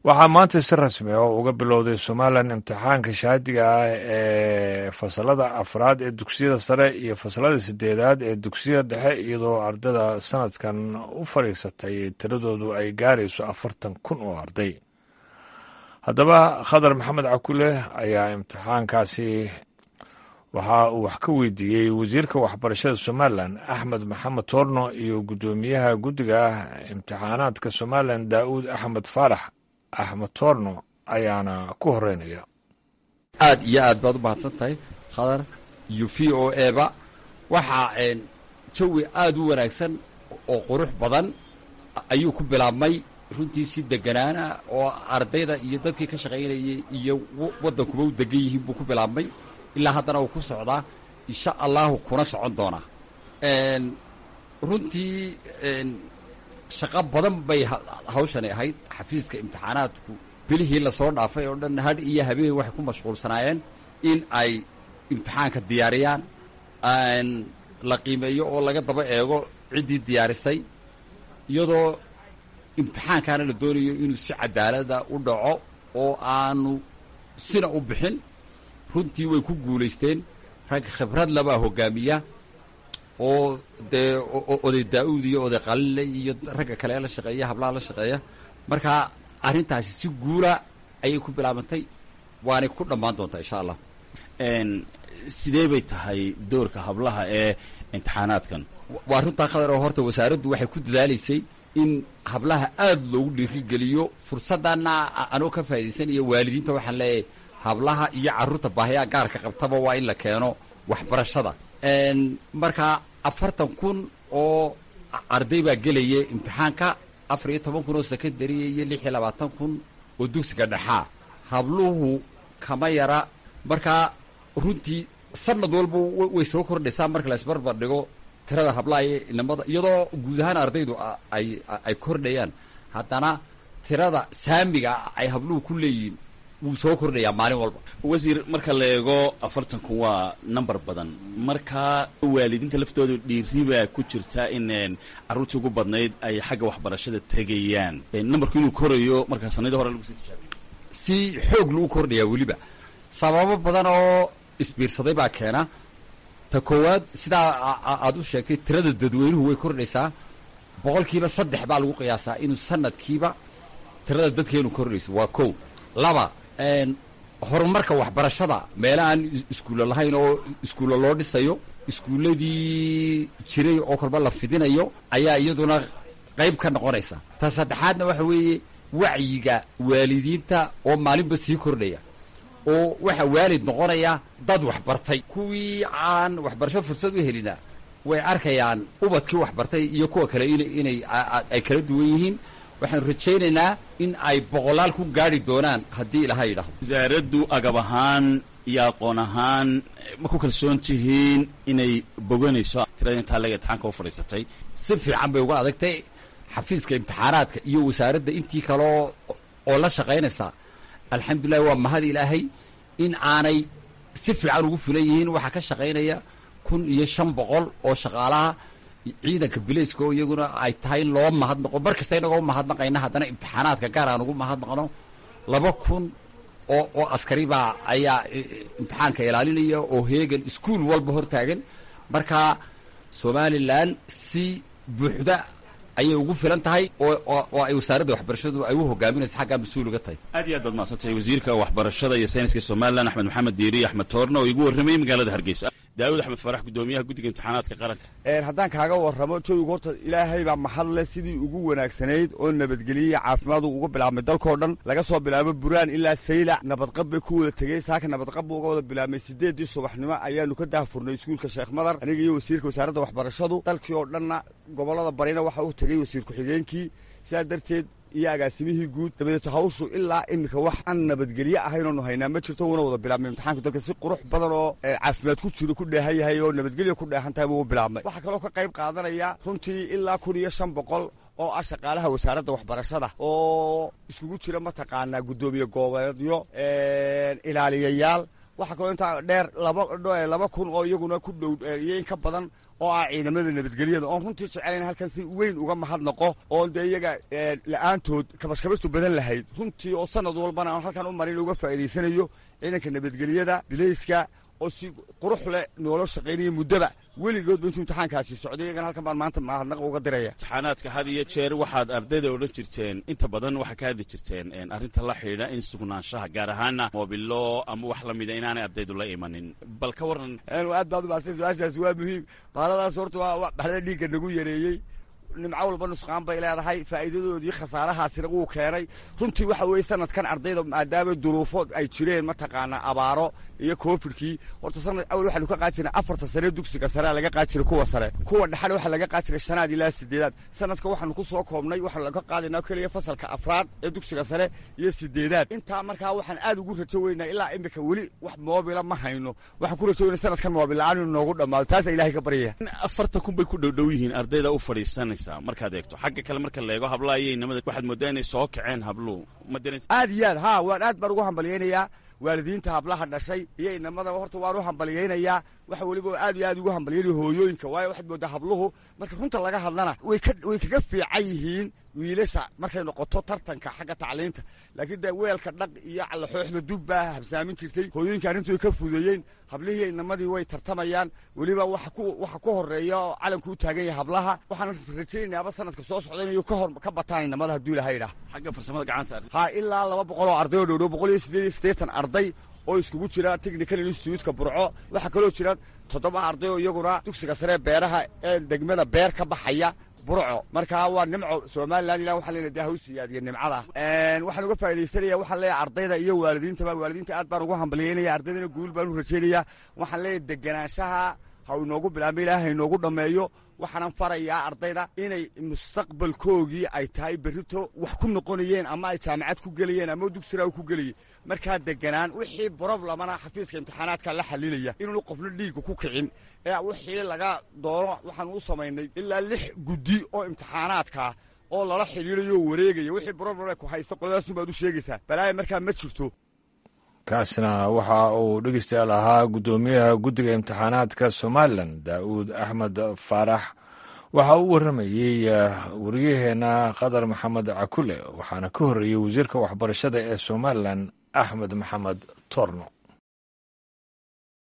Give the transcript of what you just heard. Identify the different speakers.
Speaker 1: waxaa maanta si rasmi ah uga bilowday somalilan imtixaanka shahaadiga ah ee fasalada afraad ee dugsiyada sare iyo fasalada sideedaad ee dugsiyada dhexe iyadoo ardada sanadkan u fadhiisatay tiradoodu ay gaarayso 40,000 oo arday. haddaba khadar maxamed cakule ayaa imtixaankaasi waxa uu wax ka weydiiyey wasiirka waxbarashada somalilan axmed maxamed toorno iyo guddoomiyaha guddiga imtixaanaadka somalilan daa'uud axmed faarax. axmed toorno ayaana ku horeynaya.
Speaker 2: aad iyo aad baad u mahadsan tahay khadar iyo v o eba waxaa jawi aad u wanaagsan oo qurux badan ayuu ku bilaabmay runtii si deganaana oo ardayda iyo dadkii ka shaqaynayay iyo waddankuba u degan yihiin buu ku bilaabmay ilaa haddana uu ku socdaa insha allahu kuna socon doonaa. runtii shaqo badan bay hawshani ahayd. xafiiska imtixaanaadku bilihii lasoo dhaafay oo dhan hadh iyo habeen waxay ku mashquulsanaayeen in ay imtixaanka diyaariyaan, la qiimeeyo oo laga daba eego ciddii diyaarisay, iyadoo imtixaankaana la doonayo inuu si cadaalada u dhaco oo aanu sina u bixin. runtii way ku guulaysteen. rag khibrad labaa hoggaamiya oo dee oday daa'uud iyo oday qalile iyo ragga kale la shaqeeya, hablaha la shaqeeya. marka arrintaasi si guula ayay ku bilaabantay waanay ku dhammaan doontaa insha allah.
Speaker 3: sidee bay tahay doorka hablaha ee imtixaanaadkan?
Speaker 2: waa runtaa khadar oo horta wasaaraddu waxay ku dadaalaysay in hablaha aad loogu dhiirigeliyo. fursaddanna anoo ka faa'idaysanayo waalidiinta waxaan leeyahay hablaha iyo carruurta baahiyaha gaarka qabtaba waa in la keeno waxbarashada. marka 40,000 oo arday baa gelaya imtixaanka, 14,000 oo secondary iyo 26,000 oo dugsiga dhexaa. habluhu kama yara. marka runtii sanad walba way soo kordhaysaa marka la isbarbar dhigo tirada hablaha iyo inamada, iyadoo guud ahaan ardaydu ay kordhayaan, haddana tirada saamiga ay habluhu ku leeyihiin wuu soo kordhayaa maalin walba.
Speaker 3: wasiir, marka la eego 40,000 waa number badan. marka waalidiinta laftooda dhiiri baa ku jirta in carruurtii ugu badnayd ay xagga waxbarashada tegayaan. numberku inuu korayo markaa sanadii hore lagu sii tijaabiyo
Speaker 2: si xoog lagu kordhayaa weliba. sababo badan oo isbiirsaday baa keena. ta koowaad sidaa aad u sheegtay, tirada dadweynuhu way kordhaysaa. 3% baa lagu qiyaasaa inuu sanadkiiba tirada dadkeenu kordhayso. waa kow. laba, horumarka waxbarashada meela aan iskuulla lahayn oo iskuulla loo dhisayo, iskuulladii jiray oo kolba la fidinayo ayaa iyaduna qayb ka noqonaysa. ta saddexaadna waxa weeye wacyiga waalidiinta oo maalinba sii kordhaya, oo waxa waalid noqonaya dad waxbartay. kuwii aan waxbarasho fursad u helina way arkayaan ubadkii waxbartay iyo kuwa kale inay ay kala duwan yihiin. waxaan rajaynaynaa in ay 100 ku gaari doonaan haddii ilaahay yidhaahdo.
Speaker 3: wasaaraddu agab ahaan iyo aqoon ahaan ma ku kalsoon tihiin inay boganayso tirada intaa laga imtixaanka u fadhiisatay?
Speaker 2: si fiican bay uga adagtay. xafiiska imtixaanaadka iyo wasaaradda intii kale oo la shaqaynaysa, alxamdulilah waa mahad ilaahay in aanay si fiican ugu filan yihiin. waxaa ka shaqaynaya 1,500 oo shaqaalaha ciidanka bilayska oo iyaguna ay tahay in loo mahadnaqo. mar kasta inagoo mahadnaqayna haddana imtixaanaadka gaar aan ugu mahadnaqno. 2,000 oo askari baa ayaa imtixaanka ilaalinaya oo heegan iskuul walba hortaagan. marka somalilan si buuxda ayay ugu filan tahay oo ay wasaaradda waxbarashadu ay u hogaaminayso xaggaa mas-uul uga tahay.
Speaker 3: aad iyo aad baad mahadsantahay wasiirka waxbarashada iyo sayniska somalilan axmed maxamed diiri axmed toorno oo igu warramayay magaalada hargeysa. daawud axmed faarax, guddoomiyaha guddiga imtixaanaadka qaranka.
Speaker 4: haddaan kaaga warramo jawigu horta ilaahay baa mahad leh. sidii ugu wanaagsanayd oo nabadgeliya caafimaadu uga bilaabmay dalkao dhan, laga soo bilaabo buraan ilaa saylac nabadqab bay ku wada tegey. saaka nabadqab buu uga wada bilaabmay 8 subaxnimo ayaanu ka daahfurnay iskuulka sheekh madar, aniga iyo wasiirka wasaaradda waxbarashadu. dalkii oo dhanna gobollada barina waxa u tegey wasiir ku-xigeenkii. sidaa darteed iyo agaasimihii guud. dabadeeto hawshu ilaa iminka wax aan nabadgelye ahayn oonu haynaa ma jirto. wuuna wada bilaabmay imtixaanku dalka si qurux badan oo caafimaad ku jiro ku dheehan yahay oo nabadgelya ku dheehan tahay buu u bilaabmay. waxaa kaloo ka qayb qaadanaya runtii ilaa 1,500 oo ah shaqaalaha wasaaradda waxbarashada oo iskugu jira mataqaanaa guddoomiye goboleedyo, ilaaliyayaal. waxaa kaloo intaa dheer 2,000 oo iyaguna ku dhow iyo in ka badan oo ah ciidamada nabadgelyada oon runtii jecelayn halkan si weyn uga mahadnaqo oon dee iyaga la'aantood kabashkabastu badan lahayd runtii oo sanad walbana aan halkan u marin uga faa'iidaysanayo ciidanka nabadgelyada bilayska oo si qurux leh noola shaqaynaya muddaba weligoodba intuu imtixaankaasi socday iyagana halkan baan maanta mahadnaq uga diraya
Speaker 3: imtixaanaadka had iyo jeer waxaad ardayda odhan jirteen inta badan waxaa ka hadli jirteen arrinta la xidhiidha in sugnaanshaha gaar ahaana moobilo ama wax la mida inaanay ardaydu la imanin bal ka waran
Speaker 4: aad baad umaadsan su-aashaasi waa muhiim baaladaas horta waa baxda dhiigga nagu yareeyey nimco walba nusqaan bay leedahay faa'iidadoodii khasaarahaasina wuu keenay runtii waxa weeye sanadkan ardayda maadaama duruufo ay jireen mataqaanaa abaaro iyo covidkii horta sanad awal waxaanu ka qaadi jirnay 4 sane dugsiga sare laga qaadi jiray kuwa sare kuwa dhaxal waxa laga qaadi jiray 5 ilaa 8 sanadka waxaanu ku soo koobnay waxaan laga qaadinaa kaliya fasalka afraad ee dugsiga sare iyo 8 intaa markaa waxaan aad ugu rajo weynaa ilaa imika weli wax moobila ma hayno waxaan ku rajo weynaa sanadkan moobil la'aan inuu noogu dhamaado taas ilaahay ka baryaya
Speaker 3: 40 kun bay ku dhowdhow yihiin ardayda u fadhiisanaysa markaad eegto xagga kale marka la eego hablaha iyo inamada waxaad moodaa inay soo kaceen habluhu ma dareens
Speaker 4: aad iyo aad haa waan aad baan ugu hambaliyeynayaa waalidiinta hablaha dhashay iyo inamada horta waan u hambaliyeynayaa waxa weliba aad iyo aad ugu hambaliyeynayo hooyooyinka waayo waxaad moodaa habluhu marka runta laga hadlana way kaga fiican yihiin wiilasha markay noqoto tartanka xagga tacliinta laakiin dee weelka dhaq iyo calaxooxda dubbaa habsaamin jirtay hooyooyinka arrintu way ka fudeeyeen hablihii inamadii way tartamayaan weliba waxa ku horeeya oo calanku u taagan yahay hablaha waxaan rajaynayaaba sanadka soo socda inay ka bataan inamada hadduu ilaahay idhaah
Speaker 3: xagga farsamada gacanta
Speaker 4: haa ilaa 200 oo arday oo dhowdhow 188 arday oo iskugu jira technical institute-ka burco waxaa kaloo jira 7 arday oo iyaguna dugsiga sare beeraha ee degmada beer ka baxaya burco markaa waa nimco Soomaaliland ilaa waxa leeyahay hawsiyaadiyo nimcada waxaan uga faa'iideysanaya waxa leeyahay ardayda iyo waalidiinta aad baan ugu hambalyeynaya ardaydana guul baan u rajaynayaa waxaan leeyahay deganaanshaha ha inoogu bilaabay ilaahay inoogu dhameeyo waxaan farayaa ardayda inay mustaqbalkoogii ay tahay berito wax ku noqonayeen ama ay jaamacad ku galayeen ama dugsiga ku galayeen marka deganaan wixii problemana xafiiska imtixaanaadka la xalilaya inuu qofna dhiig ku kicin ee wixii laga doono waxaan u sameynay ilaa 6 guddi oo imtixaanaadka oo lala xiriirayo wareegaya wixii problem ku haysto qodaasu baad u sheegaysaa balaa marka ma jirto
Speaker 1: kaasina waxa uu dhegeystayaal ahaa guddoomiyaha guddiga imtixaanaadka Somaliland Daawud Axmed Faarax waxa uu waramayay wariyaheena Qadar Maxamed Cakule waxaana ka horeeyay wasiirka waxbarashada ee Somaliland Axmed Maxamed Torno.